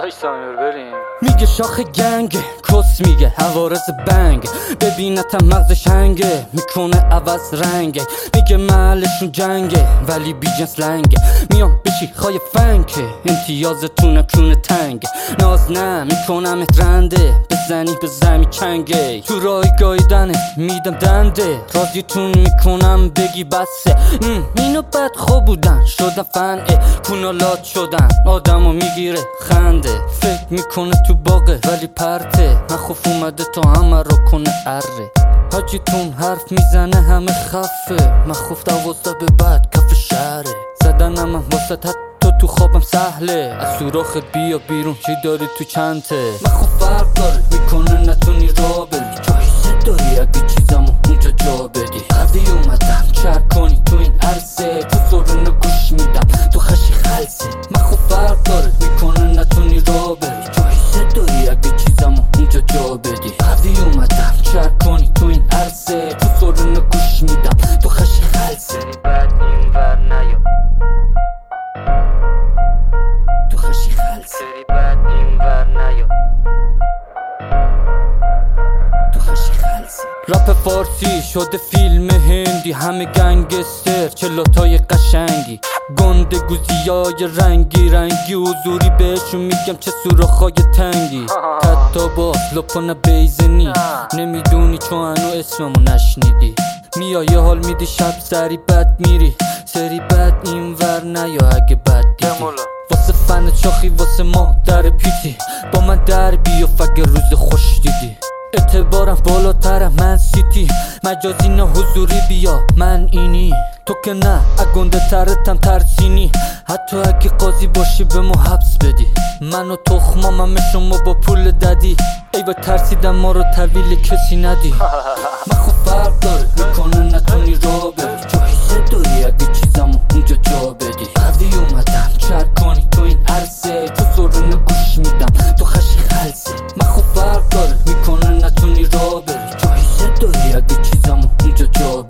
باش سامیر بریم. میگه شاخ گنگه، کس میگه حوارز بنگ، ببینتم مغزش هنگه، میکنه عوض رنگه. میگه محلشون جنگه ولی بی جنس لنگه، میام بشی خای فنکه، امتیازتون کونه تنگه. ناز نه میکنم رنده، بزنی به زمی چنگه، تو رای گایدنت میدم دنده، راضیتون میکنم بگی بسه. اینو بد خوب بودن شدن فنه، کونالات شدن آدمو میگیره خنده، فکر میکنه تو باغه ولی پرته، من خوف اومده تا همه رو کنه اره. حاجیتون حرف میزنه همه خفه، من خوف 12 به بعد کف شهره، زدنم واسه حتی تو خوابم سهله، از سوراخت بیا بیرون چی داری تو چنته. من خوف فرق داره میکنه نتونی را بری، جایزه داری اگه چیزمو اونجا جا بدی. قوی اومدم چر کنی تو این عرصه، تو سرونو گوش میدم تو خشی خلصه. من خوف فرق داره میکنه نتونی را بری، جایزه داری اگه چیزمو اونجا جا بدی. قوی اومدم چر کنی تو این عرصه، تو سرونو گوش میدم تو خشی خلصه. سری بعد این ور نیا، تو خشی خلصه. سری بعد این ور نیا. رپ فارسی شده فیلم هندی، همه گنگستر چلاتای قشنگی، گنده گوزیای رنگی رنگی، حضوری بهشون میگم چه سوراخای تنگی. حتی باز لپانه بیزنی نمیدونی چون هنو اسممو نشنیدی، میای یه حال میدی شب سری بد میری، سری بد این ور نیا اگه بد دیدی. واسه فن چاخی واسه ما در پیتی، با من در بیا فگه روز خوش دیدی. اعتبارم بالاتر من سیتی، مجازی نه حضوری بیا من اینی، تو که نه اگنده ترتم ترسینی، حتی اگه قاضی باشی به ما حبس بدی. من و تخمام همه شما با پول دادی، ای با ترسیدم ما رو طویل کسی ندی. من خوب فرق داره میکنه نتونی را بری، جایزه داری اگه چیزمو اونجا جا بدی. قوی اومدم چر کنی تو این عرصه، تو سرونو گوش میدم تو خشی خلصه. من خوب فرق داره میکنه نتونی را بری، جایزه داری اگه چیزمو اونجا جا